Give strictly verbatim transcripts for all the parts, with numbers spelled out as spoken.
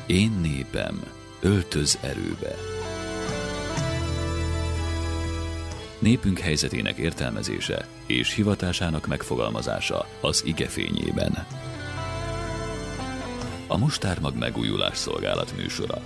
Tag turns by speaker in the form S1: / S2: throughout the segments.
S1: Én népem, öltöz erőbe. Népünk helyzetének értelmezése és hivatásának megfogalmazása az ige fényében. A Mustármag megújulás szolgálat műsora.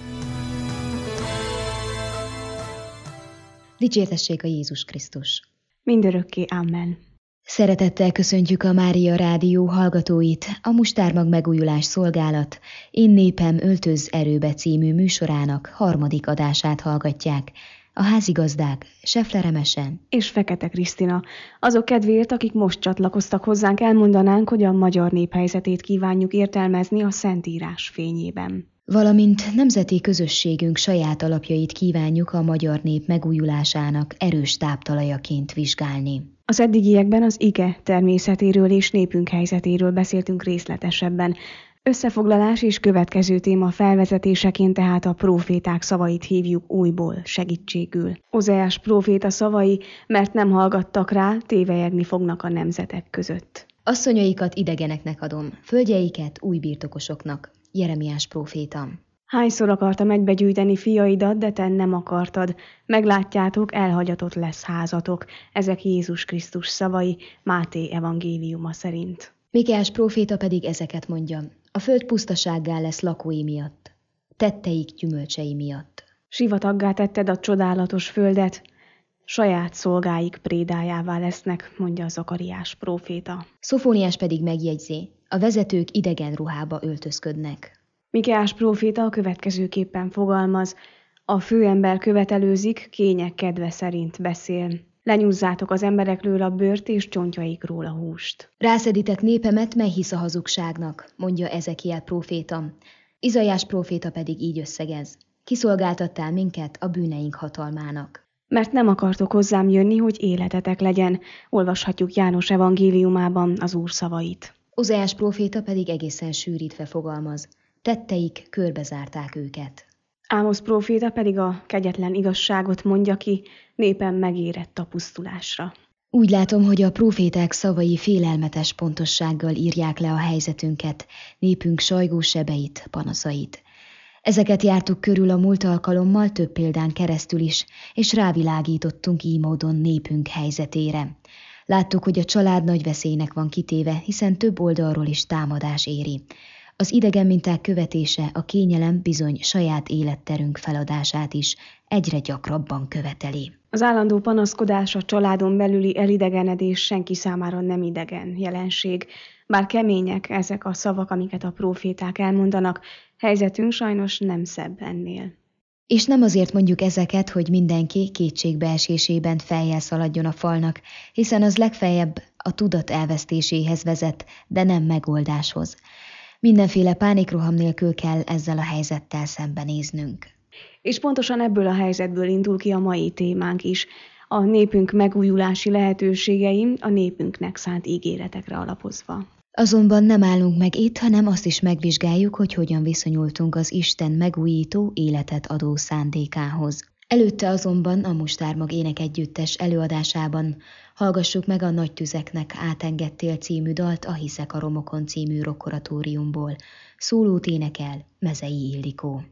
S2: Dicsértessék a Jézus Krisztus!
S3: Mindörökké, amen.
S2: Szeretettel köszöntjük a Mária Rádió hallgatóit, a Mustármag megújulás szolgálat Én népem, öltöz erőbe című műsorának harmadik adását hallgatják. A házigazdák Sefler Emese
S3: és Fekete Krisztina. Azok kedvéért, akik most csatlakoztak hozzánk, elmondanánk, hogy a magyar nép helyzetét kívánjuk értelmezni a Szentírás fényében.
S2: Valamint nemzeti közösségünk saját alapjait kívánjuk a magyar nép megújulásának erős táptalajaként vizsgálni.
S3: Az eddigiekben az ige természetéről és népünk helyzetéről beszéltünk részletesebben. Összefoglalás és következő téma felvezetéseként tehát a próféták szavait hívjuk újból segítségül. Ozeás próféta szavai, mert nem hallgattak rá, tévelyegni fognak a nemzetek között.
S2: Asszonyaikat idegeneknek adom, földjeiket új birtokosoknak. Jeremiás próféta.
S3: Hányszor akartam egybegyűjteni fiaidat, de te nem akartad. Meglátjátok, elhagyatott lesz házatok. Ezek Jézus Krisztus szavai, Máté evangéliuma szerint.
S2: Mikeás próféta pedig ezeket mondja. A föld pusztasággá lesz lakói miatt, tetteik gyümölcsei miatt.
S3: Sivataggá tetted a csodálatos földet, saját szolgáik prédájává lesznek, mondja Zakariás próféta.
S2: Szofóniás pedig megjegyzi, a vezetők idegen ruhába öltözködnek.
S3: Mikeás próféta a következőképpen fogalmaz, a főember követelőzik, kények kedve szerint beszél. Lenyúzzátok az emberekről a bőrt és csontjaikról a húst.
S2: Rászeditek népemet, mely hisz a hazugságnak, mondja Ezekiel próféta. Izaiás próféta pedig így összegez. Kiszolgáltattál minket a bűneink hatalmának.
S3: Mert nem akartok hozzám jönni, hogy életetek legyen, olvashatjuk János evangéliumában az Úr szavait.
S2: Ozeás próféta pedig egészen sűrítve fogalmaz. Tetteik körbezárták őket.
S3: Ámosz próféta pedig a kegyetlen igazságot mondja ki, népem megérett a pusztulásra.
S2: Úgy látom, hogy a próféták szavai félelmetes pontossággal írják le a helyzetünket, népünk sajgó sebeit, panaszait. Ezeket jártuk körül a múlt alkalommal több példán keresztül is, és rávilágítottunk így módon népünk helyzetére. Láttuk, hogy a család nagy veszélynek van kitéve, hiszen több oldalról is támadás éri. Az idegen minták követése a kényelem bizony saját életterünk feladását is egyre gyakrabban követeli.
S3: Az állandó panaszkodás, a családon belüli elidegenedés senki számára nem idegen jelenség. Bár kemények ezek a szavak, amiket a próféták elmondanak, helyzetünk sajnos nem szebb ennél.
S2: És nem azért mondjuk ezeket, hogy mindenki kétségbeesésében fejjel szaladjon a falnak, hiszen az legfeljebb a tudat elvesztéséhez vezet, de nem megoldáshoz. Mindenféle pánikroham nélkül kell ezzel a helyzettel szembenéznünk.
S3: És pontosan ebből a helyzetből indul ki a mai témánk is. A népünk megújulási lehetőségei a népünknek szánt ígéretekre alapozva.
S2: Azonban nem állunk meg itt, hanem azt is megvizsgáljuk, hogy hogyan viszonyultunk az Isten megújító, életet adó szándékához. Előtte azonban a Mustármag énekegyüttes előadásában hallgassuk meg a Nagy tüzeknek átengedtél című dalt a Hiszek a romokon című rockoratóriumból. Szólót énekel Mezei Ildikó.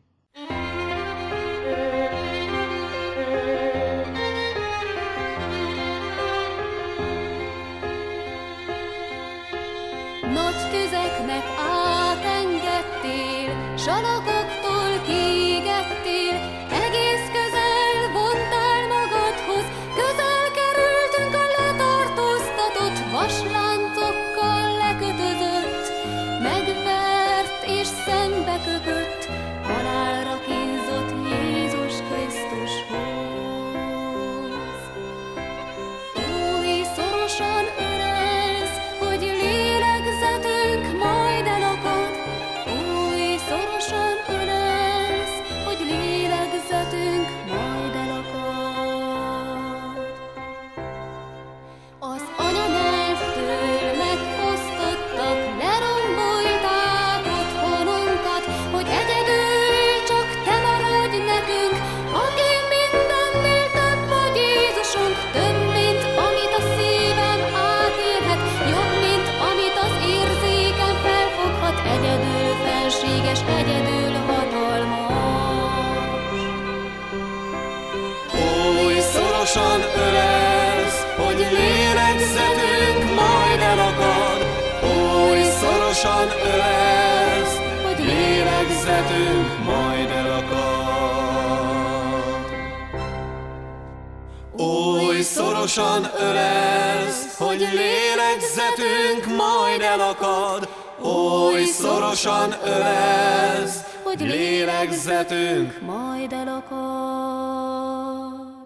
S4: Nagy tüzeknek átengedtél, salakoktól kiégettél, egész közel vontál magadhoz, közel kerültünk a letartóztatott, vasláncokkal lekötözött, megvert és szembeköpött, halálra kínzott Jézus Krisztushoz. Új szorosan ölelsz, hogy lélegzetünk majd elakad, új szorosan
S5: szorosan ölelsz, hogy lélegzetünk majd elakad. Oly szorosan ölelsz, hogy lélegzetünk majd elakad. Oly szorosan ölelsz, hogy lélegzetünk majd elakad. Oly szorosan ölelsz, hogy lélegzetünk majd elakad.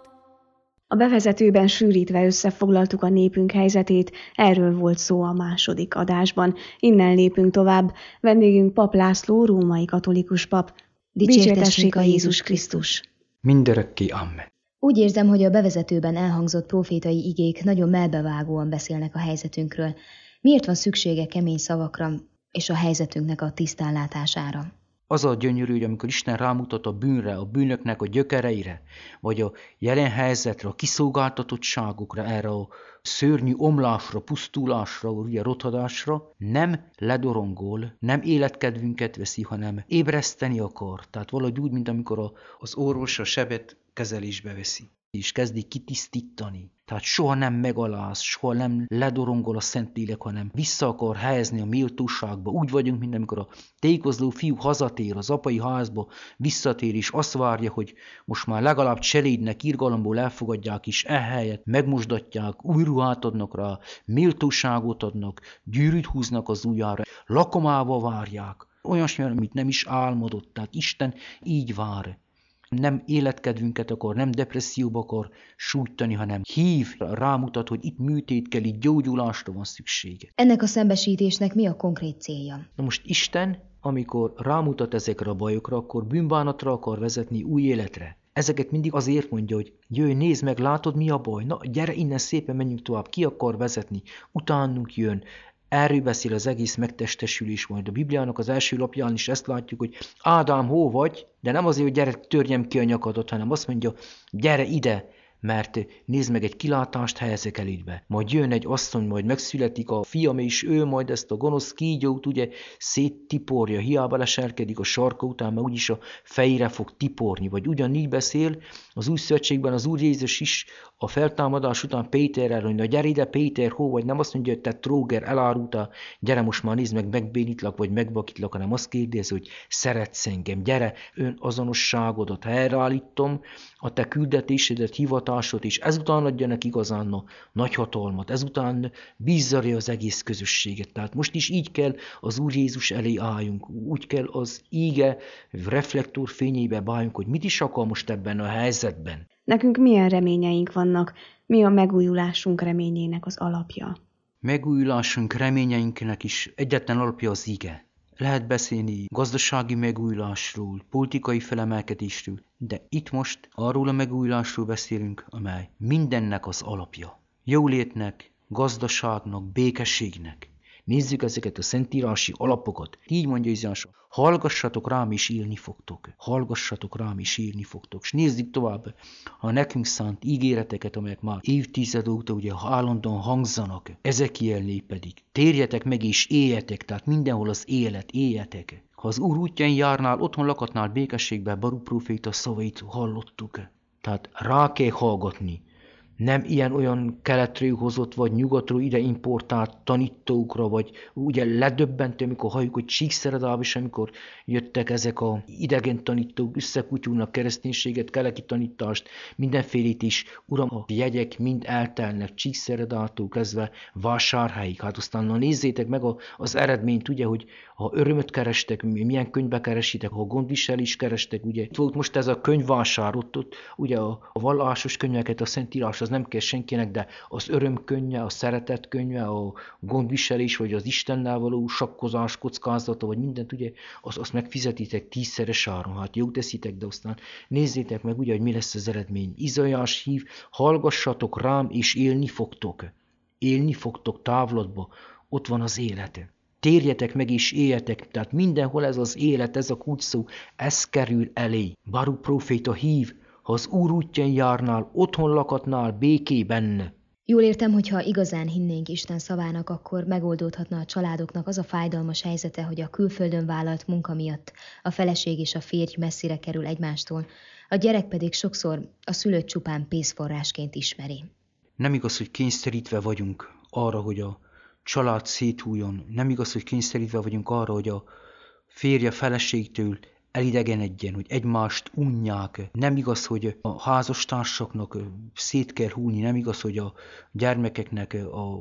S3: A bevezetőben sűrítve összefoglaltuk a népünk helyzetét, erről volt szó a második adásban. Innen lépünk tovább. Vendégünk Pap László, római katolikus pap.
S2: Dicsértessék a Jézus Krisztus!
S6: Mindörökké amen.
S2: Úgy érzem, hogy a bevezetőben elhangzott prófétai igék nagyon mellbevágóan beszélnek a helyzetünkről. Miért van szüksége kemény szavakra és a helyzetünknek a tisztánlátására?
S6: Az a gyönyörű, hogy amikor Isten rámutat a bűnre, a bűnöknek a gyökereire, vagy a jelen helyzetre, a kiszolgáltatottságokra, erre a szörnyű omlásra, pusztulásra, ugye rothadásra, nem ledorongol, nem életkedvünket veszi, hanem ébreszteni akar. Tehát valahogy úgy, mint amikor a, az orvos a sebet kezelésbe veszi, és kezdi kitisztítani. Tehát soha nem megaláz, soha nem ledorongol a Szentlélek, hanem vissza akar helyezni a méltóságba. Úgy vagyunk, mint amikor a tékozló fiú hazatér, az apai házba visszatér, és azt várja, hogy most már legalább cselédnek, irgalomból elfogadják, és ehelyett megmosdatják, új ruhát adnak rá, méltóságot adnak, gyűrűt húznak az ujjára, lakomába várják. Olyasmi, amit nem is álmodott. Tehát Isten így vár. Nem életkedvünket akar, nem depresszióba akar sújtani, hanem hív, rámutat, hogy itt műtét kell, itt gyógyulásra van szüksége.
S2: Ennek a szembesítésnek mi a konkrét célja?
S6: Na most Isten, amikor rámutat ezekre a bajokra, akkor bűnbánatra akar vezetni, új életre. Ezeket mindig azért mondja, hogy jöjj, nézd meg, látod, mi a baj? Na, gyere innen, szépen menjünk tovább, ki akar vezetni? Utánunk jön. Erről beszél az egész megtestesülés, majd a Bibliának az első lapján is ezt látjuk, hogy Ádám, hol vagy? De nem azért, hogy gyere, törjem ki a nyakadat, hanem azt mondja, gyere ide, mert nézd meg, egy kilátást helyezek elődbe. Majd jön egy asszony, majd megszületik a fiam, és ő majd ezt a gonosz kígyót ugye széttiporja, hiába leselkedik a sarka után, mert úgyis a fejére fog tiporni. Vagy ugyanígy beszél az új szövetségben az Úr Jézus is a feltámadás után Péterrel, hogy na gyere ide, Péter, hol vagy? Nem azt mondja, hogy te tróger, elárultál, gyere most már nézd meg, megbénítlak, vagy megvakítlak, hanem azt kérdezi, hogy szeretsz engem, gyere, ön azonosságodat helyreállítom, a te küldetésedet, hivatásod, és ezután adja neki igazán a nagy hatalmat, ezután bízzarja az egész közösséget. Tehát most is így kell az Úr Jézus elé álljunk, úgy kell az íge reflektor fényébe báljunk, hogy mit is akar most ebben a helyzetben.
S3: Nekünk milyen reményeink vannak, mi a megújulásunk reményének az alapja?
S6: Megújulásunk reményeinknek is egyetlen alapja az ige. Lehet beszélni gazdasági megújulásról, politikai felemelkedésről, de itt most arról a megújulásról beszélünk, amely mindennek az alapja. Jólétnek, gazdaságnak, békességnek. Nézzük ezeket a szentírási alapokat. Így mondja Izsás, hallgassatok rám és élni fogtok. Hallgassatok rám és élni fogtok. És nézzük tovább a nekünk szánt ígéreteket, amelyek már évtized óta ugye állandóan hangzanak. Ezekielnél pedig. Térjetek meg és éljetek, tehát mindenhol az élet, éljetek. Ha az Úr útján járnál, otthon lakatnál békességben, Baruk próféta szavait hallottuk. Tehát rá kell hallgatni. Nem ilyen-olyan keletről hozott, vagy nyugatról ide importált tanítókra, vagy ugye ledöbbentő, amikor halljuk, hogy Csíkszeredában is, amikor jöttek ezek a idegen tanítók, összekutyulnak kereszténységet, keleti tanítást, mindenfélét is, uram, a jegyek mind eltelnek Csíkszeredától kezdve vásárhelyig. Hát aztán na, nézzétek meg a, az eredményt, ugye, hogy ha örömöt kerestek, milyen könyvbe keresitek, ha gondviselést kerestek, ugye. Itt volt most ez a könyvvásár, ott, ott ugye a, a vallásos könyveket, a Szentírás, az nem kell senkinek, de az örömkönyve, a szeretet könyve, a gondviselés, vagy az Istennel való sakkozás kockázata, vagy mindent, ugye, azt, azt megfizetitek tízszeres áron. Hát jó teszitek, de aztán nézzétek meg, ugye, hogy mi lesz az eredmény. Izaiás hív, hallgassatok rám, és élni fogtok. Élni fogtok távlatba, ott van az élete. Térjetek meg és éljetek, tehát mindenhol ez az élet, ez a kulcsszó, ez kerül elé. Baruk próféta hív, ha az Úr útján járnál, otthon lakatnál, békében.
S2: Jól értem, hogy ha igazán hinnénk Isten szavának, akkor megoldódhatna a családoknak az a fájdalmas helyzete, hogy a külföldön vállalt munka miatt a feleség és a férj messzire kerül egymástól, a gyerek pedig sokszor a szülőt csupán pénzforrásként ismeri.
S6: Nem igaz, hogy kényszerítve vagyunk arra, hogy a család széthújjon. Nem igaz, hogy kényszerítve vagyunk arra, hogy a férje feleségtől elidegenedjen, hogy egymást unják. Nem igaz, hogy a házastársaknak szét kell húlni. Nem igaz, hogy a gyermekeknek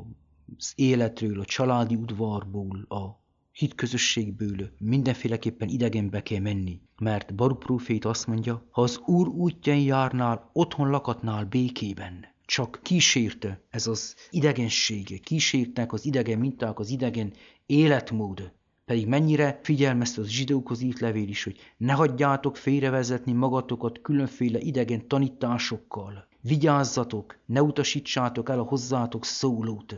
S6: az életről, a családi udvarból, a hitközösségből mindenféleképpen idegenbe kell menni. Mert Baruk prófét azt mondja, ha az Úr útján járnál, otthon lakatnál békében. Csak kísérte ez az idegenség, kísértek az idegen minták, az idegen életmód. Pedig mennyire figyelmeztet a zsidókhoz írt levél is, hogy ne hagyjátok félrevezetni magatokat különféle idegen tanításokkal. Vigyázzatok, ne utasítsátok el a hozzátok szólót.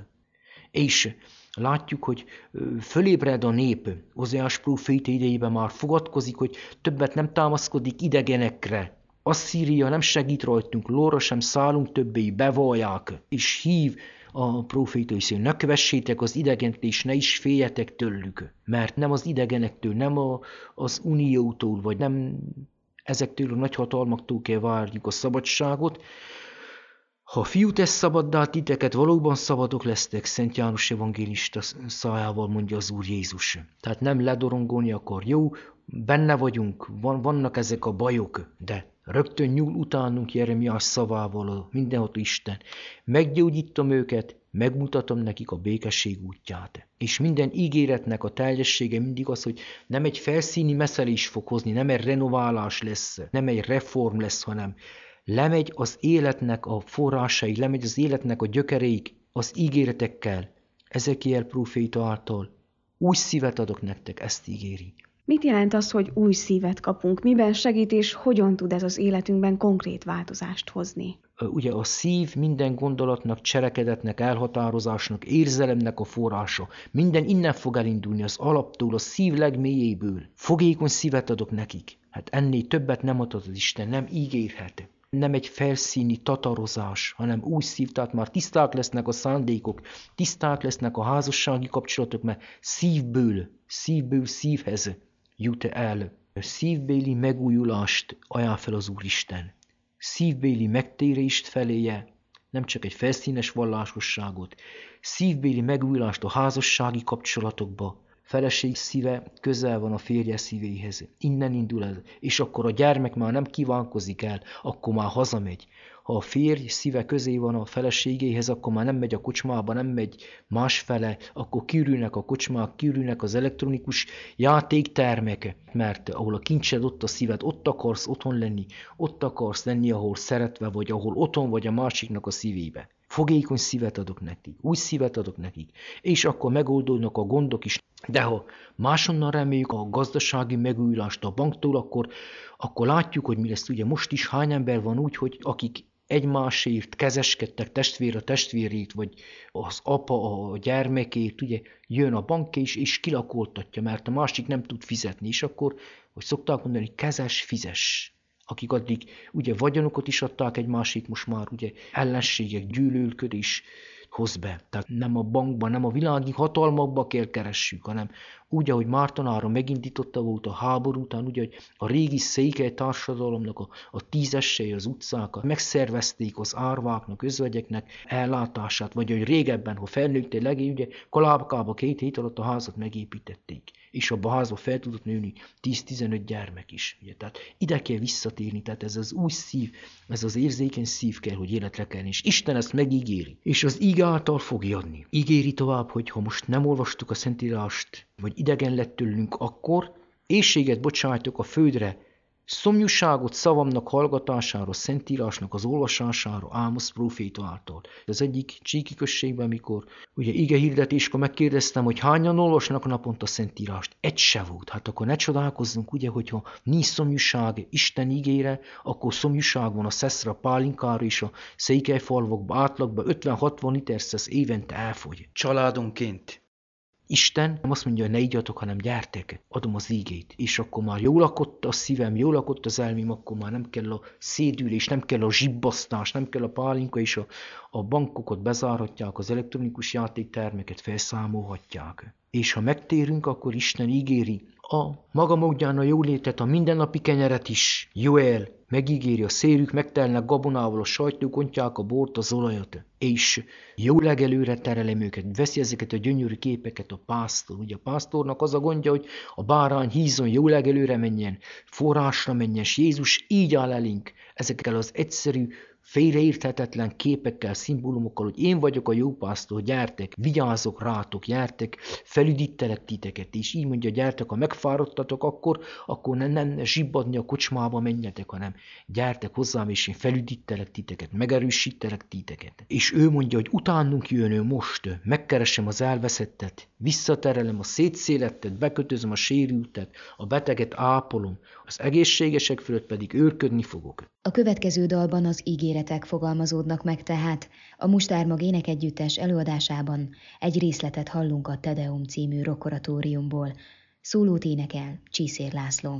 S6: És látjuk, hogy fölébred a nép, Ozeás próféta idejében már fogadkozik, hogy többet nem támaszkodik idegenekre. Asszíria nem segít rajtunk, lóra sem szállunk többé, bevallják, és hív a próféta is, hogy ne kövessétek az idegent, és ne is féljetek tőlük, mert nem az idegenektől, nem a, az uniótól, vagy nem ezektől a nagyhatalmaktól kell várjuk a szabadságot. Ha a fiú tesz szabaddá titeket, valóban szabadok lesztek, Szent János evangélista szájával mondja az Úr Jézus. Tehát nem ledorongolni akar, jó, benne vagyunk, van, vannak ezek a bajok, de rögtön nyúl utánunk Jeremiás szavával a mindenható Isten. Meggyógyítom őket, megmutatom nekik a békesség útját. És minden ígéretnek a teljessége mindig az, hogy nem egy felszíni meszelés fog hozni, nem egy renoválás lesz, nem egy reform lesz, hanem lemegy az életnek a forrásai, lemegy az életnek a gyökereik az ígéretekkel. Ezekiel próféta által új szívet adok nektek, ezt ígéri.
S3: Mit jelent az, hogy új szívet kapunk? Miben segít és hogyan tud ez az életünkben konkrét változást hozni?
S6: Ugye a szív minden gondolatnak, cselekedetnek, elhatározásnak, érzelemnek a forrása. Minden innen fog elindulni, az alaptól, a szív legmélyéből. Fogékony szívet adok nekik. Hát ennél többet nem ad az Isten, nem ígérhet. Nem egy felszíni tatarozás, hanem új szív, tehát már tiszták lesznek a szándékok, tiszták lesznek a házassági kapcsolatok, mert szívből, szívből szívhez jut el. Szívbéli megújulást ajánl fel az Úristen. Szívbéli megtérést feléje, nem csak egy felszínes vallásosságot, szívbéli megújulást a házassági kapcsolatokba. Feleség szíve közel van a férje szívéhez. Innen indul ez. És akkor a gyermek már nem kívánkozik el, akkor már hazamegy. Ha a férj szíve közé van a feleségéhez, akkor már nem megy a kocsmába, nem megy másfele, akkor kiürülnek a kocsmák, kiürülnek az elektronikus játéktermek, mert ahol a kincsed, ott a szíved, ott akarsz otthon lenni, ott akarsz lenni, ahol szeretve vagy, ahol otthon vagy a másiknak a szívébe. Fogékony szívet adok nekik, új szívet adok nekik, és akkor megoldódnak a gondok is. De ha máshonnan reméljük a gazdasági megújulást a banktól, akkor, akkor látjuk, hogy mi lesz. Ugye most is hány ember van úgy, hogy akik egymásért kezeskedtek, testvér a testvérét, vagy az apa a gyermekét, ugye jön a bank és, és kilakoltatja, mert a másik nem tud fizetni, és akkor, hogy szokták mondani, kezes, fizes. Akik addig ugye vagyonokat is adták egymásét, most már ugye ellenségek, gyűlölködés hoz be. Tehát nem a bankban, nem a világi hatalmakba kell keressük, hanem úgy, ahogy Mártonára megindította volt a háború után, ugye, hogy a régi székely társadalomnak a, a tízessei, az utcákat megszervezték az árváknak, özvegyeknek ellátását, vagy hogy régebben, ha felnőttél legény, ugye Kalábkába két hét alatt a házat megépítették, és abban a házba fel tudott nőni tíz-tizenöt gyermek is. Ugye. Tehát ide kell visszatérni, tehát ez az új szív, ez az érzékeny szív kell, hogy életre kelni, és Isten ezt megígéri, és az íge által fogja adni. Ígéri tovább, hogy ha most nem olvastuk a Szentírást, vagy idegen lett tőlünk, akkor éhséget bocsájtok a földre, szomjúságot szavamnak hallgatására, Szentírásnak az olvasására, Ámosz próféta által. Az egyik csíki községben, amikor ugye ige hirdetéskor megkérdeztem, hogy hányan olvasnak naponta Szentírást, egy se volt. Hát akkor ne csodálkozzunk, ugye, hogyha nincs szomjúság Isten igére, akkor szomjúság van a szeszre, a pálinkára és a székelyfalvakba, átlagban ötven-hatvan liter szesz évente elfogy. Családonként. Isten nem azt mondja, hogy ne igyatok, hanem gyertek, adom az ígét. És akkor már jól lakott a szívem, jól lakott az elmém, akkor már nem kell a szédülés, nem kell a zsibbasztás, nem kell a pálinka, és a, a bankokat bezárhatják, az elektronikus játéktermeket felszámolhatják. És ha megtérünk, akkor Isten ígéri a maga módján a jólétet, a mindennapi kenyeret is. Joel megígéri, a szérük megtelnek gabonával, a sajtjuk ontják a bort, az olajat, és jó legelőre terelem őket, veszi ezeket a gyönyörű képeket a pásztor. Ugye a pásztornak az a gondja, hogy a bárány hízon jó legelőre menjen, forrásra menjen, és Jézus így áll elénk ezekkel az egyszerű, félreérthetetlen képekkel, szimbólumokkal, hogy én vagyok a jó pásztor, gyertek, vigyázok rátok, gyertek, felüdítelek titeket, és így mondja, gyertek, ha megfáradtatok, akkor, akkor nem, nem zsibbadni a kocsmába menjetek, hanem gyertek hozzám, és én felüdítelek titeket, megerősítelek titeket. És ő mondja, hogy utánunk jön ő most, megkeresem az elveszettet, visszaterelem a szétszélettet, bekötözöm a sérültet, a beteget ápolom, az egészségesek fölött pedig őrködni fogok.
S2: A következő dalban az ígéretek fogalmazódnak meg tehát. A Mustármag énekegyüttes előadásában egy részletet hallunk a Te Deum című rockoratóriumból. Szólót énekel Csiszér László.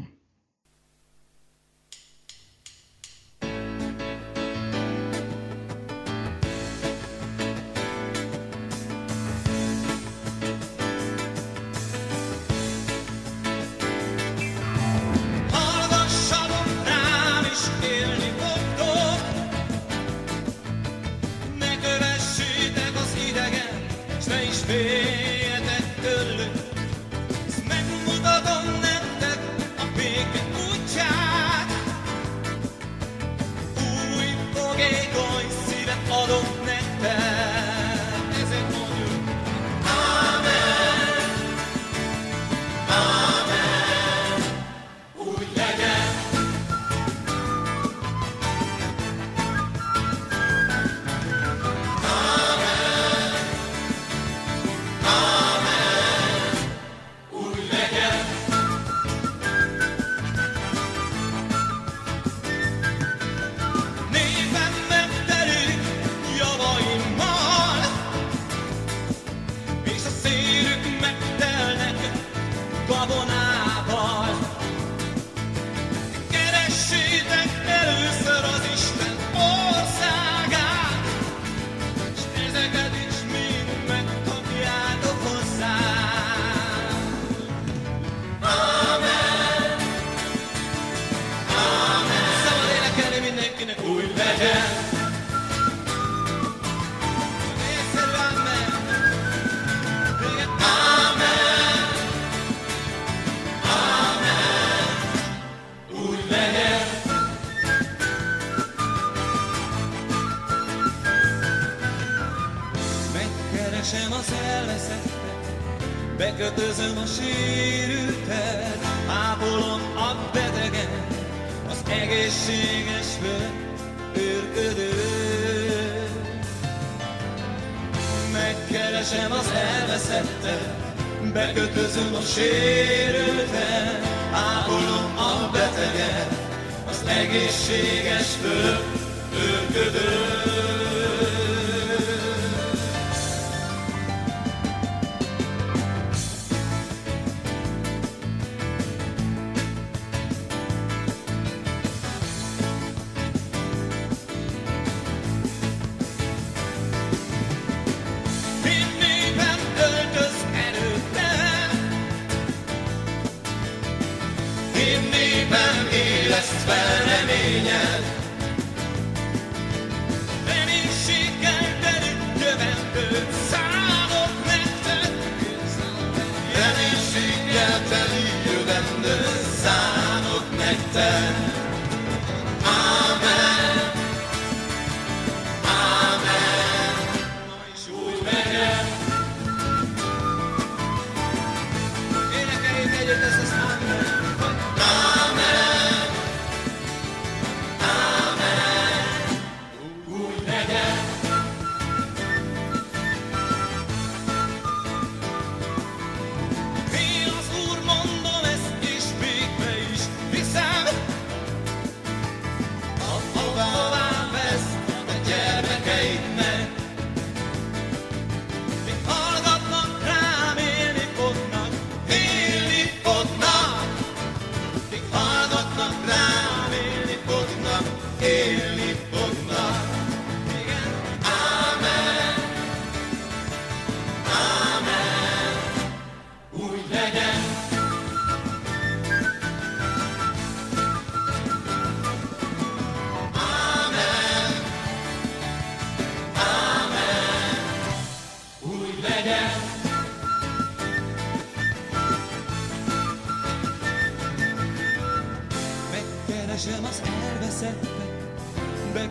S5: Megkeresem az elveszettet, bekötözöm a sérültet, ápolom a beteget, az egészséges fölött őrködő. Megkeresem az elveszettet, bekötözöm a sérültet, ápolom a beteget, az egészséges fölött őrködő.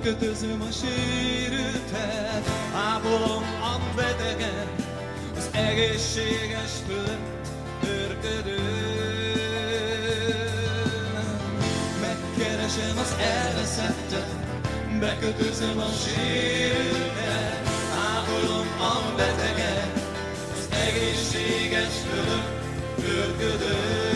S5: bekötözöm a sérültet, ápolom a betegen, az egészséges fölött örködöm. Megkeresem az elveszettet, bekötözöm a sérültet, ápolom a betegen, az egészséges fölött örködöm.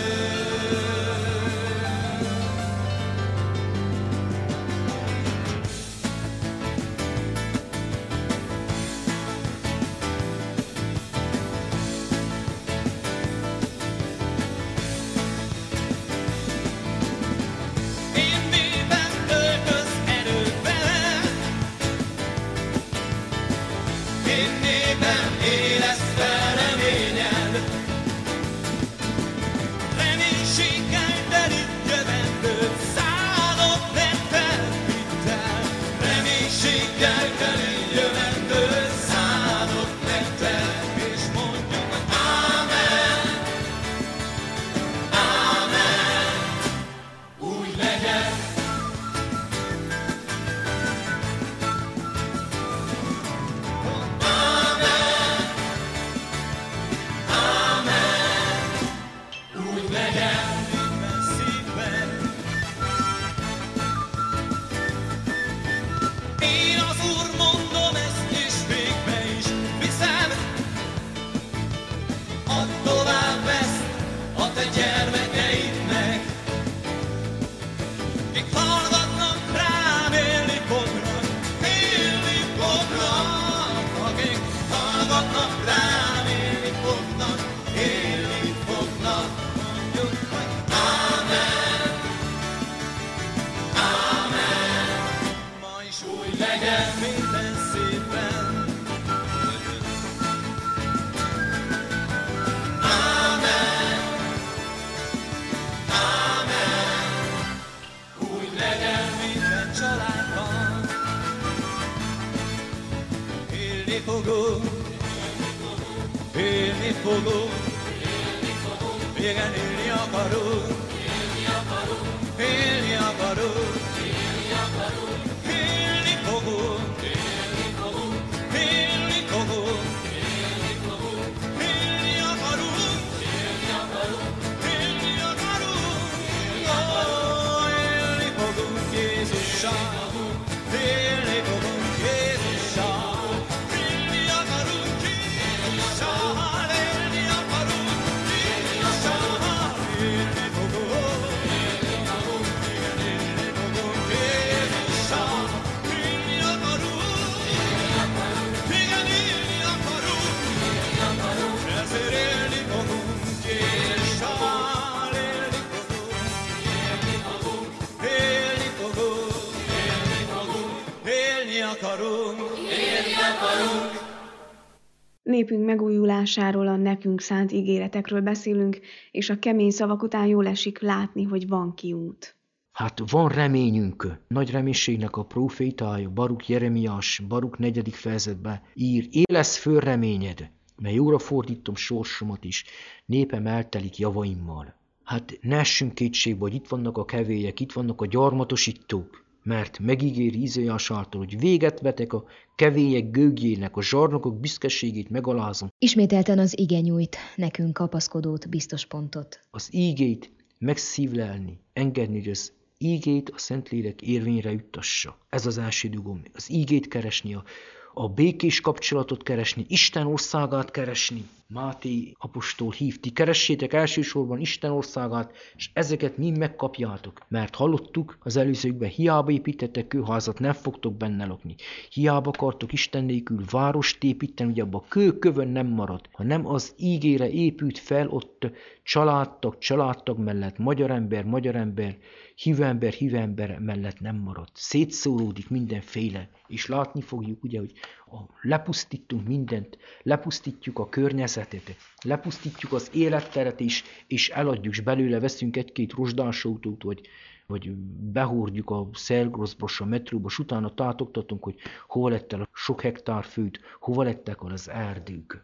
S5: Élni fogunk, igen, élni akarunk, élni akarunk, élni fogunk, élni fogunk, élni akarunk, élni akarunk, ó, élni fogunk Jézussal, élni fogunk Jézussal.
S3: Népünk megújulásáról, a nekünk szánt ígéretekről beszélünk, és a kemény szavak után jól esik látni, hogy van kiút.
S6: Hát van reményünk. Nagy reménységnek a profétája, Baruk Jeremiás, Baruk negyedik fejezetben ír, élesz föl reményed, mert jóra fordítom sorsomat is, népem eltelik javaimmal. Hát ne essünk kétségbe, hogy itt vannak a kevélyek, itt vannak a gyarmatosítók, mert megígéri Izaiás által, hogy véget vetek a kevélyek gőgjének, a zsarnokok büszkeségét megalázom.
S2: Ismételten az ige nyújt nekünk kapaszkodót, biztos pontot.
S6: Az ígét megszívlelni, engedni, hogy az ígét a Szentlélek érvényre juttassa. Ez az első dugom. Az ígét keresni, a, a békés kapcsolatot keresni, Isten országát keresni. Máté apostol hív, ti keressétek elsősorban Isten országát, és ezeket mind megkapjátok. Mert hallottuk az előzőkben, hiába építettek kőházat, nem fogtok benne lakni. Hiába akartok Isten nélkül várost építeni, ugye abban kőkövön nem marad, hanem az ígére épült fel ott családtag, családtag mellett, magyar ember, magyar ember, hívember, hívember mellett nem marad. Szétszóródik mindenféle, és látni fogjuk, ugye, hogy a, lepusztítunk mindent, lepusztítjuk a környezetet, lepusztítjuk az életteret is, és eladjuk, és belőle veszünk egy-két rozsdás autót, vagy, vagy behordjuk a Szergroszbos, a metróba, és utána tátogtatunk, hogy hova lett el a sok hektár föld, hova lettek el az erdők.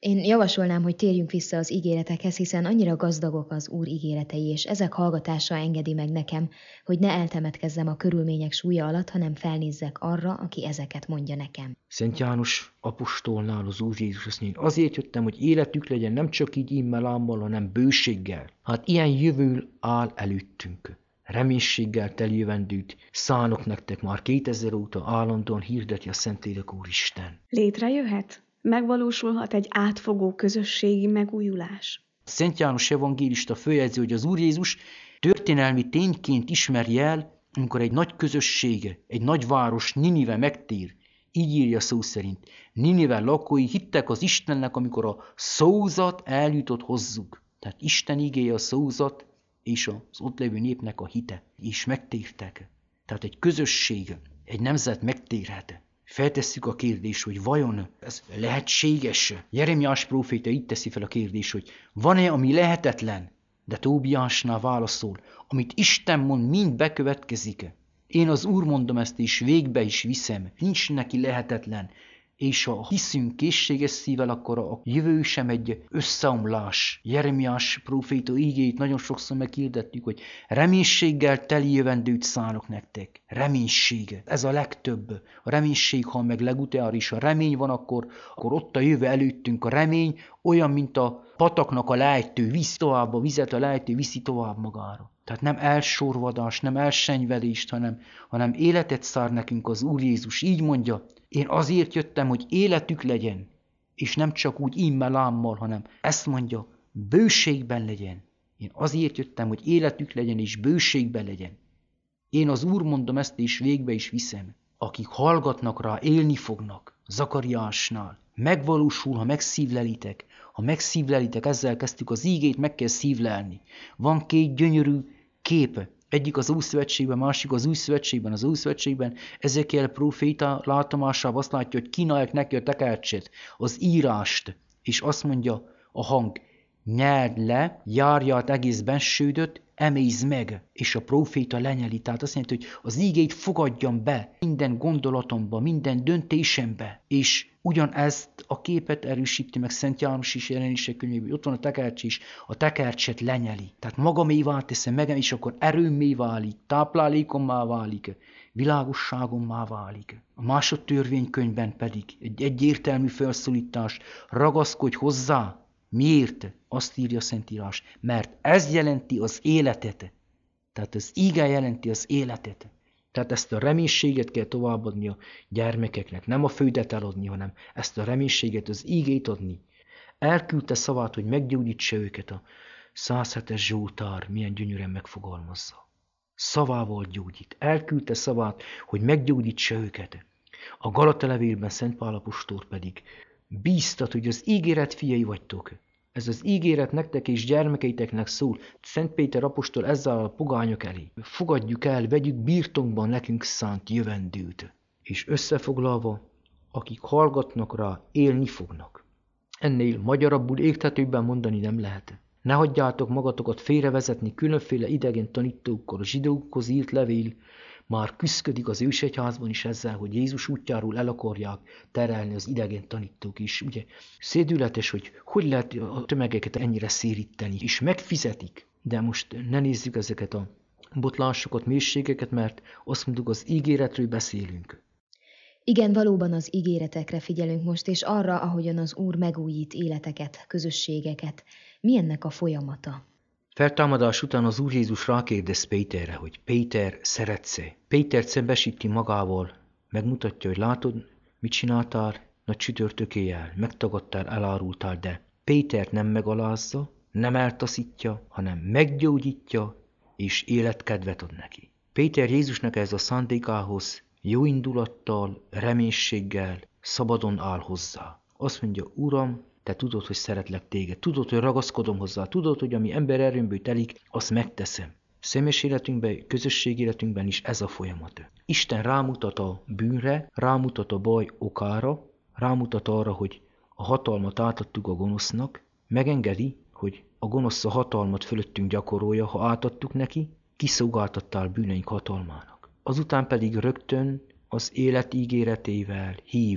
S2: Én javasolnám, hogy térjünk vissza az ígéretekhez, hiszen annyira gazdagok az Úr ígéretei, és ezek hallgatása engedi meg nekem, hogy ne eltemetkezzem a körülmények súlya alatt, hanem felnézzek arra, aki ezeket mondja nekem.
S7: Szent János apostolnál az Úr Jézus azt mondja, azért jöttem, hogy életük legyen nem csak így immel ámmal, hanem bőséggel. Hát ilyen jövő áll előttünk. Reménységgel teli jövendőt szánok nektek már kétezer óta állandóan hirdeti a Szentlélek Úristen.
S3: Létrejöhet? Megvalósulhat egy átfogó közösségi megújulás?
S7: Szent János evangélista följegyzi, hogy az Úr Jézus történelmi tényként ismeri el, amikor egy nagy közössége, egy nagy város Ninive megtér. Így írja szó szerint. Ninive lakói hittek az Istennek, amikor a szózat eljutott hozzuk. Tehát Isten igéje a szózat, és az ott lévő népnek a hite. És megtértek. Tehát egy közösség, egy nemzet megtérhet. Feltesszük a kérdést, hogy vajon ez lehetséges? Jeremiás próféta így teszi fel a kérdést, hogy van-e, ami lehetetlen? De Tóbiásnál válaszol, amit Isten mond, mind bekövetkezik. Én az Úr mondom ezt, és végbe is viszem. Nincs neki lehetetlen. És ha hiszünk készséges szívvel, akkor a jövő sem egy összeomlás. Jeremiás próféta ígéjét nagyon sokszor meghirdettük, hogy reménységgel teli jövendőt szánok nektek. Reménység. Ez a legtöbb. A reménység, ha meg legutább is a remény van, akkor, akkor ott a jövő előttünk. A remény olyan, mint a pataknak a lejtő, visz tovább, a vizet a lejtő viszi tovább magára. Tehát nem elsorvadás, nem elsenyvelést, hanem, hanem életet szár nekünk az Úr Jézus. Így mondja, én azért jöttem, hogy életük legyen, és nem csak úgy immel ámmal, hanem ezt mondja, bőségben legyen. Én azért jöttem, hogy életük legyen, és bőségben legyen. Én az Úr mondom ezt, és végbe is viszem. Akik hallgatnak rá, élni fognak. Zakariásnál. Megvalósul, ha megszívlelitek. Ha megszívlelitek, ezzel kezdtük az ígét, meg kell szívlelni. Van két gyönyörű kép. Egyik az Ószövetségben, másik az Új Szövetségben. Az Új Szövetségben Ezekiel próféta látomásában azt látja, hogy kínálják neki a tekercset, az írást, és azt mondja a hang, nyeld le, járja át egész bensődöt, emészd meg, és a próféta lenyeli. Tehát azt mondja, hogy az ígét fogadjam be minden gondolatomba, minden döntésembe, és ugyanezt a képet erősíti meg Szent János is jelenések könyvében, ott van a tekercs is, a tekercset lenyeli. Tehát magamévá teszem meg, és akkor erőmmé válik, táplálékommá válik, világosságommá válik. A másodtörvénykönyvben pedig egy egyértelmű felszólítás, ragaszkodj hozzá. Miért? Azt írja a Szentírás, mert ez jelenti az életet. Tehát az íge jelenti az életet. Tehát ezt a reménységet kell továbbadni a gyermekeknek. Nem a földet eladni, hanem ezt a reménységet, az ígét adni. Elküldte szavát, hogy meggyógyítsa őket. A száz hetes Zsoltár milyen gyönyörűen megfogalmazza. Szavával gyógyít. Elküldte szavát, hogy meggyógyítsa őket. A Galata levélben Szent Pál apostol pedig bíztat, hogy az ígéret fiai vagytok. Ez az ígéret nektek és gyermekeiteknek szól. Szent Péter apostol ezzel a pogányok elé. Fogadjuk el, vegyük birtokban nekünk szánt jövendőt. És összefoglalva, akik hallgatnak rá, élni fognak. Ennél magyarabbul, érthetőbben mondani nem lehet. Ne hagyjátok magatokat félrevezetni különféle idegen tanítókkal. A zsidókhoz írt levél már küszködik az ősegyházban is ezzel, hogy Jézus útjáról el akarják terelni az idegen tanítók is. Ugye szédületes, hogy hogy lehet a tömegeket ennyire széríteni, és megfizetik. De most ne nézzük ezeket a botlásokat, mélységeket, mert azt mondjuk, az ígéretről beszélünk.
S2: Igen, valóban az ígéretekre figyelünk most, és arra, ahogyan az Úr megújít életeket, közösségeket. Mi ennek a folyamata?
S7: Feltámadás után az Úr Jézus rákérdez Péterre, hogy Péter, szeretsz-e? Pétert szembesíti magával, megmutatja, hogy látod, mit csináltál, nagy csütörtökéjel, megtagadtál, elárultál, de Pétert nem megalázza, nem eltaszítja, hanem meggyógyítja, és életkedvet ad neki. Péter Jézusnak ez a szándékához jó indulattal, reménységgel, szabadon áll hozzá. Azt mondja, Uram, te tudod, hogy szeretlek téged, tudod, hogy ragaszkodom hozzá, tudod, hogy ami ember erőmből telik, azt megteszem. Személyes életünkben, közösség életünkben is ez a folyamat. Isten rámutat a bűnre, rámutat a baj okára, rámutat arra, hogy a hatalmat átadtuk a gonosznak, megengedi, hogy a gonosz a hatalmat fölöttünk gyakorolja, ha átadtuk neki, kiszolgáltattál bűneink hatalmának. Azután pedig rögtön az élet ígéretével hív.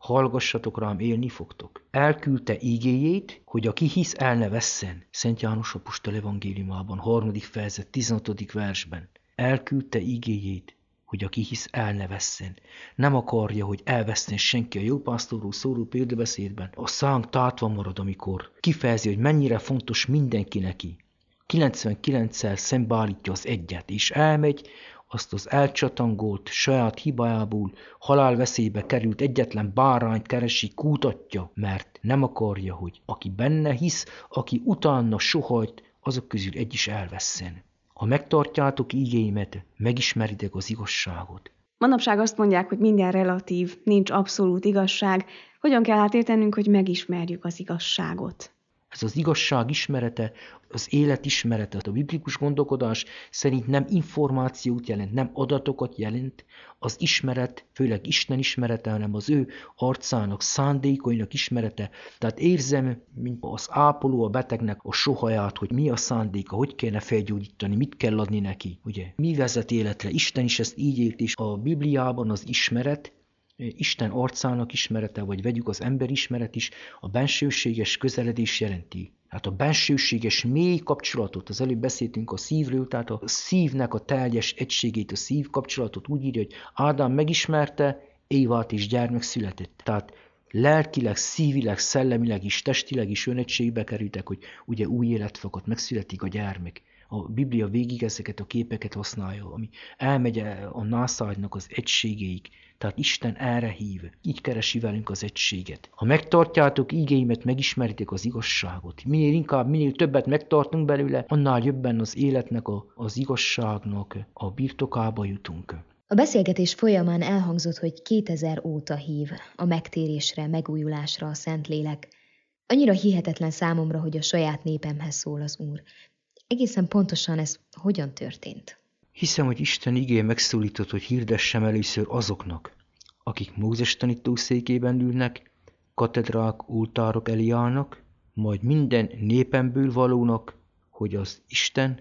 S7: hallgassatok rám, élni fogtok. Elküldte ígéjét, hogy aki hisz, el ne vesszen. Szent János apostol evangéliumában, harmadik fejezet, tizenhatodik versben. Elküldte ígéjét, hogy aki hisz, el ne vesszen. Nem akarja, hogy elvesszen senki. A jópásztorról szóló példabeszédben a szánk tátva marad, amikor kifejezi, hogy mennyire fontos mindenki neki. kilencvenkilenccel szembeállítja az egyet, és elmegy, azt az elcsatangolt, saját hibájából halálveszélybe került egyetlen bárányt keresi, kútatja, mert nem akarja, hogy aki benne hisz, aki utána sohajt, azok közül egy is elvesszen. Ha megtartjátok ígéimet, megismeritek az igazságot.
S3: Manapság azt mondják, hogy minden relatív, nincs abszolút igazság. Hogyan kell hát értenünk, hogy megismerjük az igazságot?
S7: Ez az igazság ismerete, az élet ismerete, a biblikus gondolkodás szerint nem információt jelent, nem adatokat jelent, az ismeret, főleg Isten ismerete, hanem az ő arcának, szándékainak ismerete. Tehát érzem, mint az ápoló a betegnek a sohaját, hogy mi a szándéka, hogy kellene felgyógyítani, mit kell adni neki. Ugye? Mi vezet életre? Isten is ezt így élt, és a Bibliában az ismeret, Isten arcának ismerete, vagy vegyük az ember ismeret is, a bensőséges közeledés jelenti. Tehát a bensőséges mély kapcsolatot, az előbb beszéltünk a szívről, tehát a szívnek a teljes egységét, a szív kapcsolatot úgy írja, hogy Ádám megismerte, Évát és gyermek született. Tehát lelkileg, szívileg, szellemileg is, testileg is önegységbe kerültek, hogy ugye új élet fakad, megszületik a gyermek. A Biblia végig ezeket a képeket használja, ami elmegy a nászágynak az egységéig. Tehát Isten erre hív, így keresi velünk az egységet. Ha megtartjátok ígéimet, megismeritek az igazságot. Minél inkább, minél többet megtartunk belőle, annál jobban az életnek, a, az igazságnak a birtokába jutunk.
S2: A beszélgetés folyamán elhangzott, hogy kétezer óta hív a megtérésre, megújulásra a Szentlélek. Annyira hihetetlen számomra, hogy a saját népemhez szól az Úr. Egészen pontosan ez hogyan történt?
S7: Hiszem, hogy Isten igéje megszólított, hogy hirdessem először azoknak, akik Mózes tanítószékében ülnek, katedrák, oltárok elé állnak, majd minden népemből valónak, hogy az Isten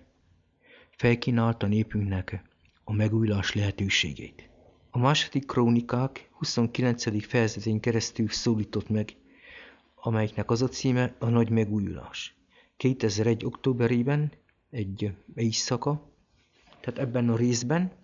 S7: felkínálta népünknek a megújulás lehetőségét. A második krónikák huszonkilencedik fejezetén keresztül szólított meg, amelyiknek az a címe a nagy megújulás. kétezer-egy októberében egy éjszaka, tehát ebben a részben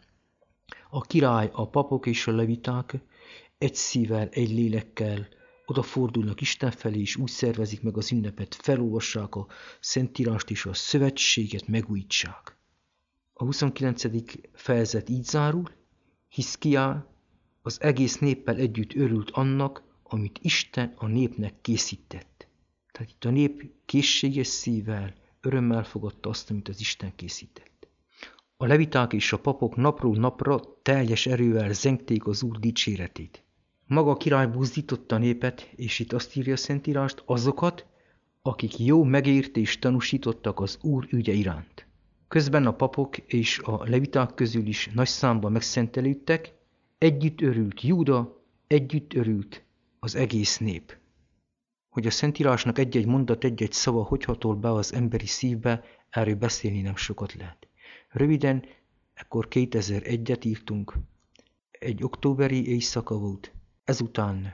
S7: a király, a papok és a leviták egy szívvel, egy lélekkel odafordulnak Isten felé, és úgy szervezik meg az ünnepet, felolvassák a Szentírást és a szövetséget megújítsák. A huszonkilencedik fejezet így zárul, Hiszkia az egész néppel együtt örült annak, amit Isten a népnek készített. Tehát itt a nép készséges szívvel, örömmel fogadta azt, amit az Isten készített. A leviták és a papok napról napra teljes erővel zengték az Úr dicséretét. Maga a király buzdította a népet, és itt azt írja a Szentírást, azokat, akik jó megértést tanúsítottak az Úr ügye iránt. Közben a papok és a leviták közül is nagy számban megszentelődtek, együtt örült Júda, együtt örült az egész nép. Hogy a Szentírásnak egy-egy mondat, egy-egy szava hogy hatol be az emberi szívbe, erről beszélni nem sokat lehet. Röviden, ekkor kétezer-egyet írtunk, egy októberi éjszaka volt, ezután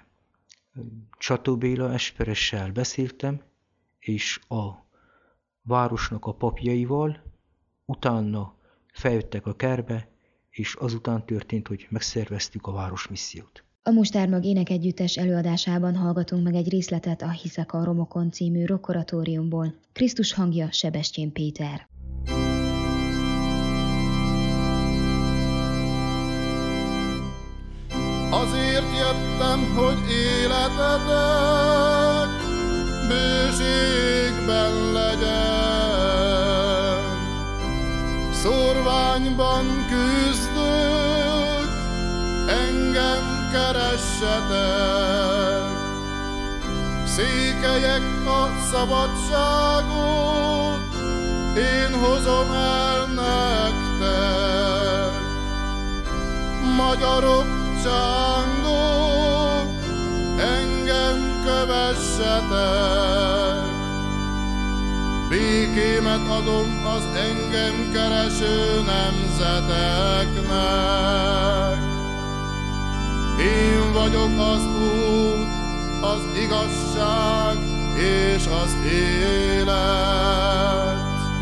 S7: Csató Béla esperessel beszéltem, és a városnak a papjaival, utána feljöttek a kerbe, és azután történt, hogy megszerveztük a városmissziót.
S2: A Mustármag énekegyüttes előadásában hallgatunk meg egy részletet a Hiszek a romokon című rockoratóriumból. Krisztus hangja Sebestyén Péter.
S5: Azért jöttem, hogy életetek bőségben legyen. Szorványban küzdök, engem keressetek. Székelyek a szabadságot, én hozom el nektek. Magyarok, csángok, engem kövessetek. Békémet adom az engem kereső nemzeteknek. Én vagyok az Úr, az igazság és az élet.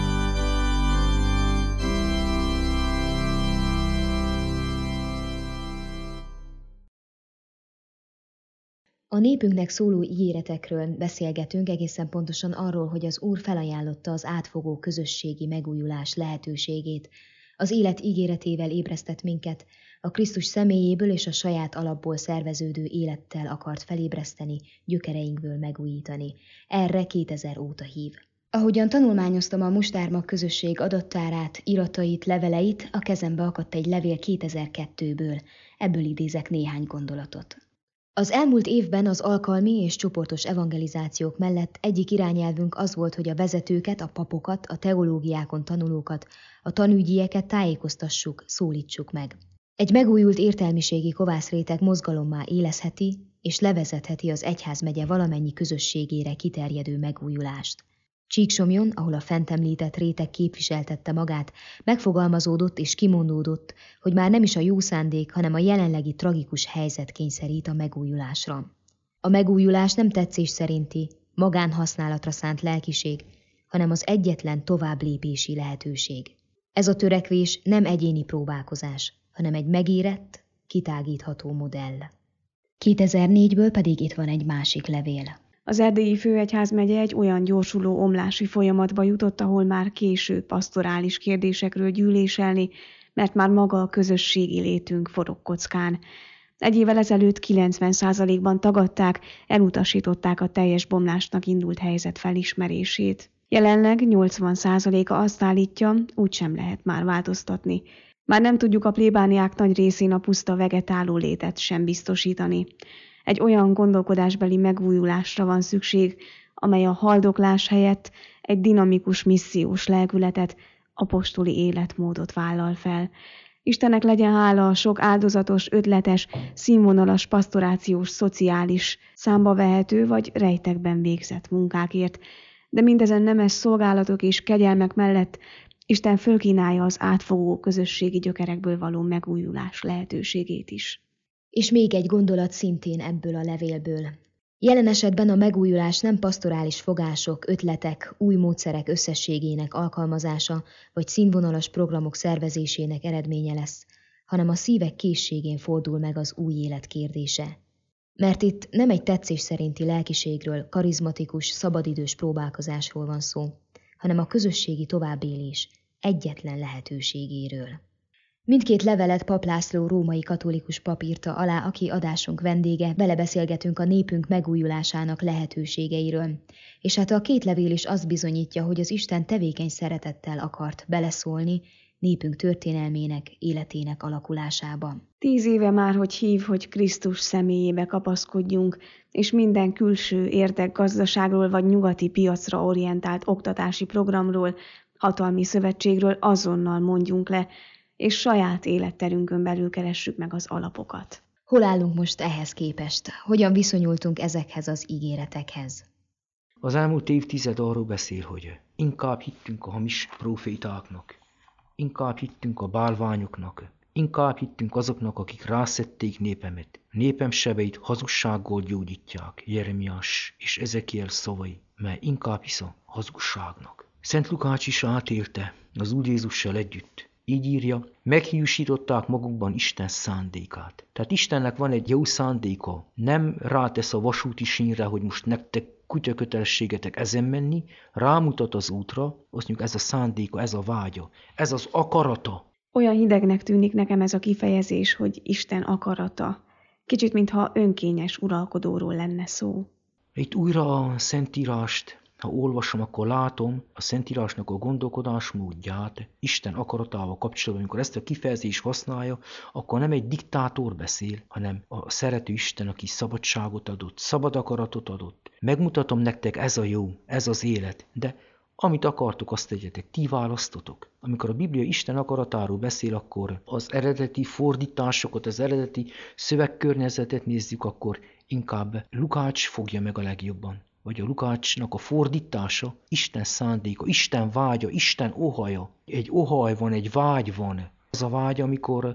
S2: A népünknek szóló ígéretekről beszélgetünk, egészen pontosan arról, hogy az Úr felajánlotta az átfogó közösségi megújulás lehetőségét. Az élet ígéretével ébresztett minket, a Krisztus személyéből és a saját alapból szerveződő élettel akart felébreszteni, gyökereinkből megújítani. Erre kétezer óta hív. Ahogyan tanulmányoztam a Mustármag közösség adattárát, iratait, leveleit, a kezembe akadt egy levél kétezer-kettőből. Ebből idézek néhány gondolatot. Az elmúlt évben az alkalmi és csoportos evangelizációk mellett egyik irányelvünk az volt, hogy a vezetőket, a papokat, a teológiákon tanulókat, a tanügyieket tájékoztassuk, szólítsuk meg. Egy megújult értelmiségi kovászréteg mozgalommá élezheti és levezetheti az egyházmegye valamennyi közösségére kiterjedő megújulást. Csíksomjon, ahol a fent említett réteg képviseltette magát, megfogalmazódott és kimondódott, hogy már nem is a jó szándék, hanem a jelenlegi tragikus helyzet kényszerít a megújulásra. A megújulás nem tetszés szerinti, magánhasználatra szánt lelkiség, hanem az egyetlen továbblépési lehetőség. Ez a törekvés nem egyéni próbálkozás, hanem egy megérett, kitágítható modell. kétezer-négyből pedig itt van egy másik levél.
S3: Az erdélyi főegyházmegye egy olyan gyorsuló omlási folyamatba jutott, ahol már késő pasztorális kérdésekről gyűléselni, mert már maga a közösségi létünk forog kockán. Egy évvel ezelőtt kilencven százalékban tagadták, elutasították a teljes bomlásnak indult helyzet felismerését. Jelenleg nyolcvan százaléka azt állítja, úgysem lehet már változtatni. Már nem tudjuk a plébániák nagy részén a puszta vegetáló létet sem biztosítani. Egy olyan gondolkodásbeli megújulásra van szükség, amely a haldoklás helyett egy dinamikus missziós lelkületet, apostoli életmódot vállal fel. Istennek legyen hála a sok áldozatos, ötletes, színvonalas, pastorációs, szociális, számba vehető vagy rejtekben végzett munkákért, de mindezen nemes szolgálatok és kegyelmek mellett Isten fölkínálja az átfogó közösségi gyökerekből való megújulás lehetőségét is.
S2: És még egy gondolat szintén ebből a levélből. Jelen esetben a megújulás nem pasztorális fogások, ötletek, új módszerek összességének alkalmazása vagy színvonalas programok szervezésének eredménye lesz, hanem a szívek készségén fordul meg az új élet kérdése. Mert itt nem egy tetszés szerinti lelkiségről, karizmatikus, szabadidős próbálkozásról van szó, hanem a közösségi továbbélés egyetlen lehetőségéről. Mindkét levelet Pap László római katolikus pap írta alá, aki adásunk vendége, belebeszélgetünk a népünk megújulásának lehetőségeiről. És hát a két levél is azt bizonyítja, hogy az Isten tevékeny szeretettel akart beleszólni népünk történelmének, életének alakulásába.
S3: Tíz éve már, hogy hív, hogy Krisztus személyébe kapaszkodjunk, és minden külső érdek gazdaságról vagy nyugati piacra orientált oktatási programról, hatalmi szövetségről azonnal mondjunk le, és saját életterünkön belül keressük meg az alapokat.
S2: Hol állunk most ehhez képest? Hogyan viszonyultunk ezekhez az ígéretekhez?
S7: Az elmúlt évtized arról beszél, hogy inkább hittünk a hamis profétáknak, inkább hittünk a bálványoknak, inkább hittünk azoknak, akik rászették népemet. Népem sebeit hazugsággal gyógyítják, Jeremiás és Ezekiel szavai, mely inkább hisz a hazugságnak. Szent Lukács is átélte az Úr Jézussal együtt. Így írja, meghiúsították magukban Isten szándékát. Tehát Istennek van egy jó szándéka, nem rátesz a vasúti sínre, hogy most nektek kutyakötelességetek ezen menni, rámutat az útra, azt mondjuk ez a szándéka, ez a vágya, ez az akarata.
S3: Olyan hidegnek tűnik nekem ez a kifejezés, hogy Isten akarata. Kicsit, mintha önkényes uralkodóról lenne szó.
S7: Itt újra a Szentírást, ha olvasom, akkor látom a Szentírásnak a gondolkodásmódját, Isten akaratával kapcsolatban, amikor ezt a kifejezést használja, akkor nem egy diktátor beszél, hanem a szerető Isten, aki szabadságot adott, szabad akaratot adott. Megmutatom nektek, ez a jó, ez az élet, de amit akartok, azt tegyetek, ti választotok. Amikor a Biblia Isten akaratáról beszél, akkor az eredeti fordításokat, az eredeti szövegkörnyezetet nézzük, akkor inkább Lukács fogja meg a legjobban. Vagy a Lukácsnak a fordítása, Isten szándéka, Isten vágya, Isten ohaja. Egy ohaj van, egy vágy van. Az a vágy, amikor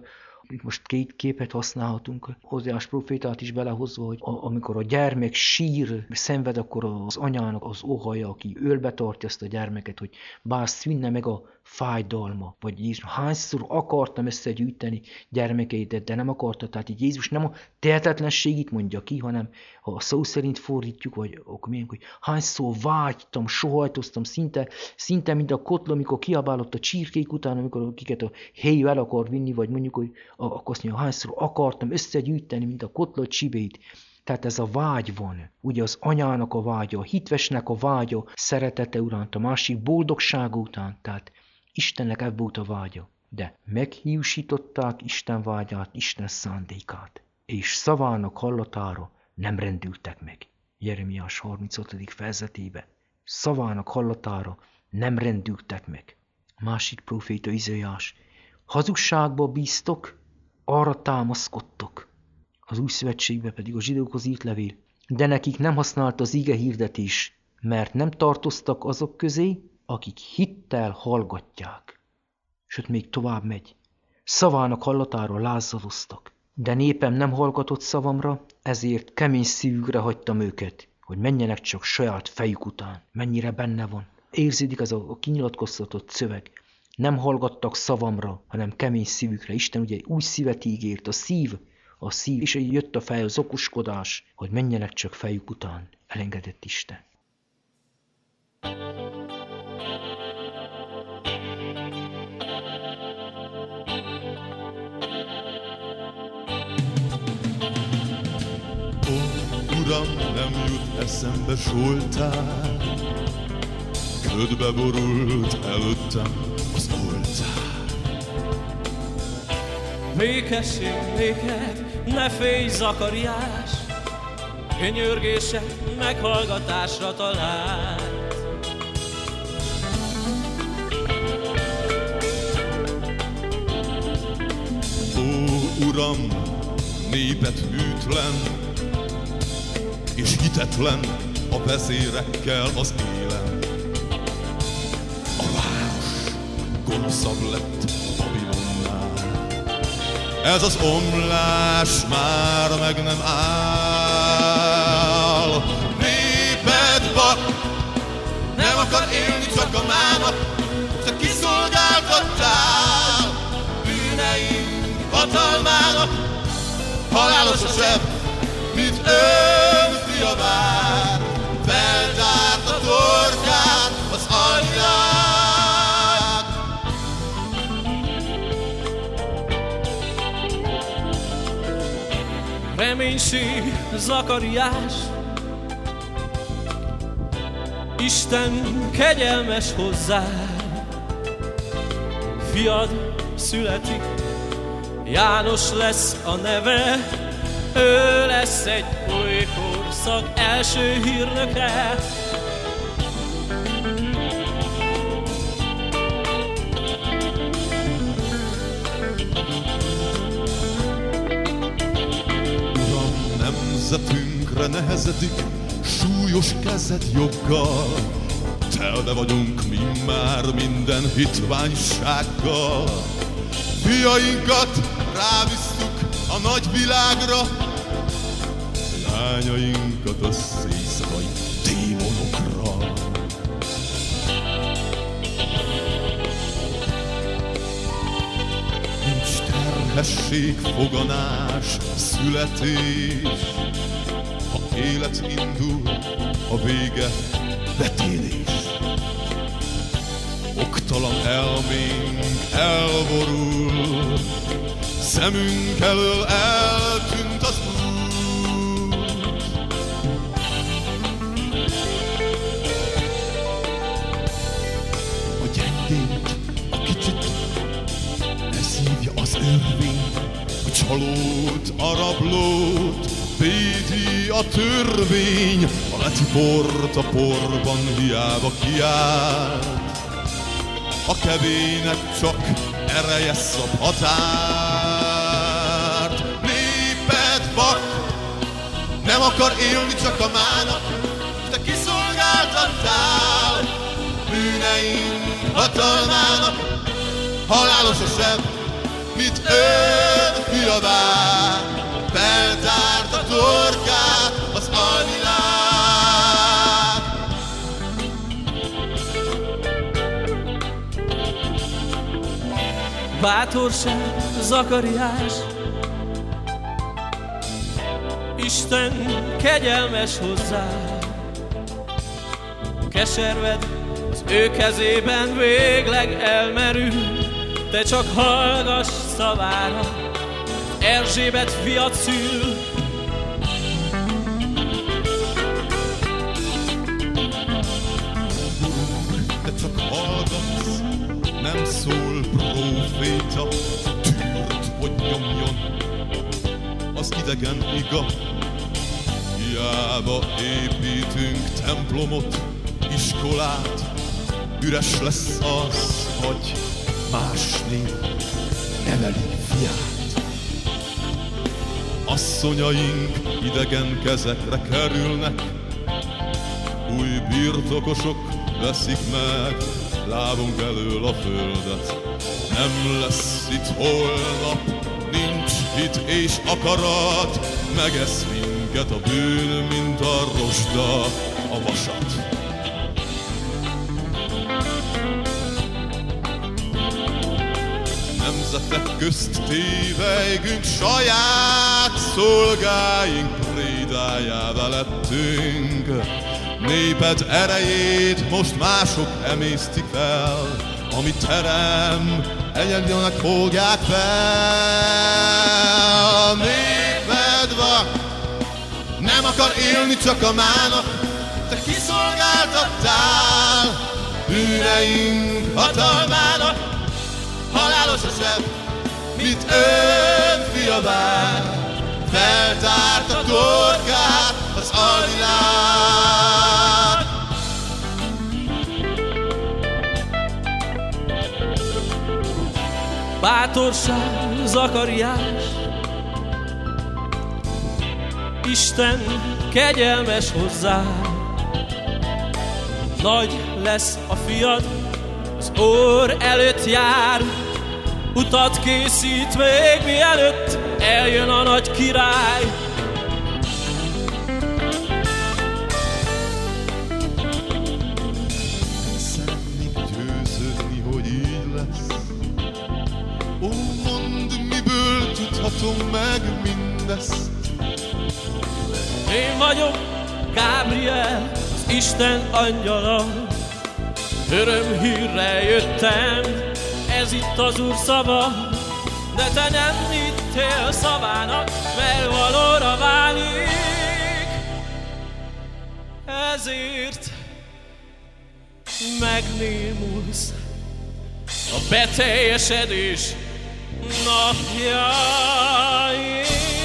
S7: Itt most két képet használhatunk, Ózeás profétát is belehozva, hogy a, amikor a gyermek sír, szenved, akkor az anyának az óhaja, aki ölbe tartja ezt a gyermeket, hogy bár szűnne meg a fájdalma, vagy Jézus hányszor akartam összegyűjteni gyermekeidet, de nem akarta, tehát így Jézus nem a tehetetlenségét mondja ki, hanem ha a szó szerint fordítjuk, vagy akkor milyen, hogy hányszor vágytam, sohajtoztam, szinte, szinte mint a kotló, amikor kiabálott a csirkék után, amikor akiket a héj el akar vinni, vagy mondjuk, hogy akkor azt mondja, hányszor akartam összegyűjteni, mint a kotló csibét. Tehát ez a vágy van. Ugye az anyának a vágya, a hitvesnek a vágya, szeretete utánt, a másik boldogság után. Tehát Istennek ebben volt a vágya. De meghiúsították Isten vágyát, Isten szándékát. És szavának hallatára nem rendültek meg. Jeremiás harmincötödik fejezetébe. Szavának hallatára nem rendültek meg. Másik próféta Izaiás. Hazugságba bíztok, arra támaszkodtok. Az új szövetségben pedig a zsidókhoz írt levél. De nekik nem használt az ige hirdetés, mert nem tartoztak azok közé, akik hittel hallgatják. Sőt, még tovább megy. Szavának hallatára lázadoztak. De népem nem hallgatott szavamra, ezért kemény szívükre hagytam őket, hogy menjenek csak saját fejük után. Mennyire benne van. Érződik ez a kinyilatkoztatott szöveg. Nem hallgattak szavamra, hanem kemény szívükre. Isten ugye új szívet ígért, a szív, a szív, és jött a fej az okoskodás, hogy menjenek csak fejük után. Elengedett Isten.
S5: Uram, nem jut eszembe Zsoltár, ködbe borult előttem az oltár.
S8: Békesség néked, ne félj Zakariás, könyörgése meghallgatásra talált.
S5: Ó, Uram, népet hűtlen és hitetlen a vezérekkel az élen. A város gonoszabb lett Babilonnál. Ez az omlás már meg nem áll. Néped vak, nem akar élni csak a mának, te kiszolgáltattál. Bűneink hatalmának halálos a seb, mint önfia vár, feltárt a torkát az alvilág.
S8: Reménység, Zakariás, Isten kegyelmes hozzá. Fiad születik, János lesz a neve, ő lesz egy új korszak első hírnöke.
S5: Uram, nemzetünkre nehezedik súlyos kezed joggal, telve vagyunk mi már minden hitványsággal. Fiainkat rávisztük a nagyvilágra, lányainkat összéjszakai démonokra. Nincs terhesség, foganás, születés, ha élet indul, a vége vetélés. Oktalan elménk elborul, szemünk elől eltűnt az út. A gyengét, a kicsit ne szívja az örvény, a csalót, a rablót védi a törvény, a letiport a porban hiába kiáll. A kevének csak ereje szab határt. Néped vak, nem akar élni csak a mának, te kiszolgáltattál. Bűneink hatalmának halálos a seb, mint ön fia vár, feltárt a torkát az alvilág.
S8: Bátorság, Zakariás, Isten kegyelmes hozzá. Keserved az ő kezében végleg elmerül, te csak hallgass szavára, Erzsébet fiat szül.
S5: Te csak hallgatsz, nem szól próféta, tűrt, hogy nyomjon az idegen iga. Hiába építünk templomot, iskolát, üres lesz az, hogy más név neveli fiát. Asszonyaink idegen kezekre kerülnek, új birtokosok veszik meg lábunk elől a földet. Nem lesz itt holnap, nincs hit és akarat, megesz minket a bűn, mint a rozsda a vasat. Nemzetek közt tévejgünk, saját szolgáink prédájává lettünk. Néped erejét most mások emésztik fel, amit terem, egyedülnek fogják fel. Néped van, nem akar élni csak a mának, te kiszolgáltattál bűneink hatalmának. Halálos a seb, mint ön fia vár, feltárt a torkát az alvilág.
S8: Bátorság, Zakariás, Isten kegyelmes hozzá. Nagy lesz a fiad, az Úr előtt jár, utat készít még mielőtt eljön a nagy király.
S5: Szeretnék győződni, hogy így lesz. Ó, mondd, miből tudhatom meg mindezt?
S8: Én vagyok Gábriel, az Isten angyala, örömhírre jöttem, ez itt az Úr szava, de te nem hittél szavának, mert valóra válik. Ezért megnémulsz a beteljesedés napjáig.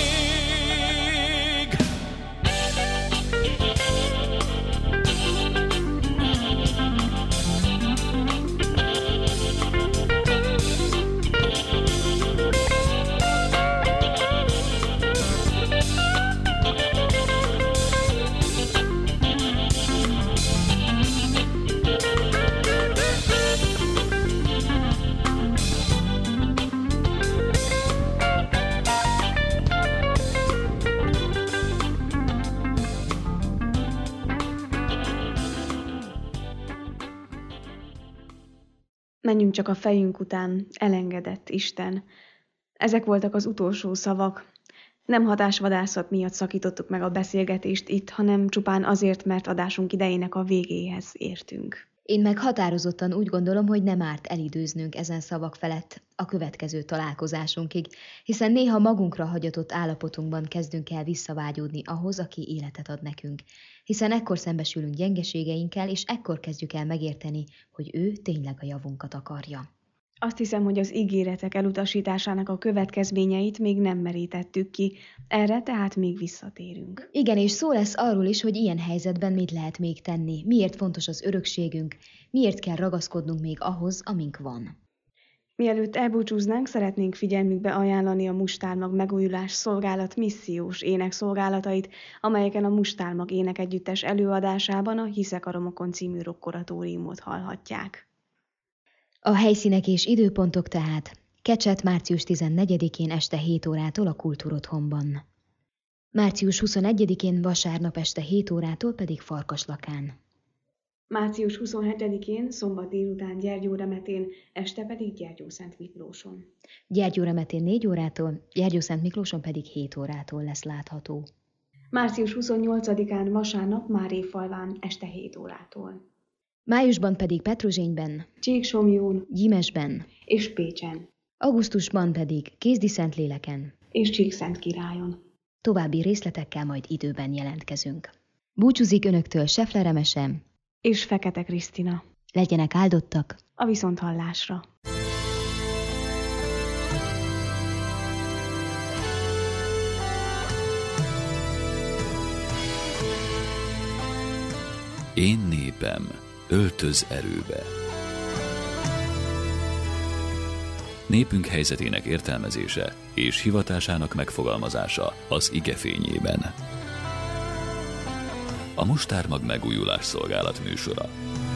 S3: Menjünk csak a fejünk után, elengedett Isten. Ezek voltak az utolsó szavak. Nem hatásvadászat miatt szakítottuk meg a beszélgetést itt, hanem csupán azért, mert adásunk idejének a végéhez értünk.
S2: Én meg határozottan úgy gondolom, hogy nem árt elidőznünk ezen szavak felett a következő találkozásunkig, hiszen néha magunkra hagyatott állapotunkban kezdünk el visszavágyódni ahhoz, aki életet ad nekünk, hiszen ekkor szembesülünk gyengeségeinkkel, és ekkor kezdjük el megérteni, hogy ő tényleg a javunkat akarja.
S3: Azt hiszem, hogy az ígéretek elutasításának a következményeit még nem merítettük ki, erre tehát még visszatérünk.
S2: Igen, és szó lesz arról is, hogy ilyen helyzetben mit lehet még tenni, miért fontos az örökségünk, miért kell ragaszkodnunk még ahhoz, amink van.
S3: Mielőtt elbúcsúznánk, szeretnénk figyelmükbe ajánlani a Mustármag Megújulás Szolgálat missziós énekszolgálatait, amelyeken a Mustármag énekegyüttes előadásában a Hiszek a Romokon című rockoratóriumot hallhatják.
S2: A helyszínek és időpontok tehát Kecset március tizennegyedikén este hét órától a Kultúrotthonban. Március huszonegyedikén vasárnap este hét órától pedig Farkaslakán.
S3: Március huszonhetedikén szombat délután Gyergyóremetén, este pedig Gyergyószent Miklóson.
S2: Gyergyóremetén négy órától, Gyergyószent Miklóson pedig hét órától lesz látható.
S3: Március huszonnyolcadikán vasárnap Máréfalván, este hét órától.
S2: Májusban pedig Petrozsényben,
S3: Csíksomlyón,
S2: Gyimesben
S3: és Pécsen.
S2: Augusztusban pedig Kézdiszentléleken
S3: és Csíkszentskirályon.
S2: További részletekkel majd időben jelentkezünk. Búcsúzik önöktől Sefler Emese
S3: és Fekete Krisztina.
S2: Legyenek áldottak
S3: a viszonthallásra.
S1: Én népem, öltöz erőbe. Népünk helyzetének értelmezése és hivatásának megfogalmazása az ige fényében. A Mustármag megújulás szolgálat műsora.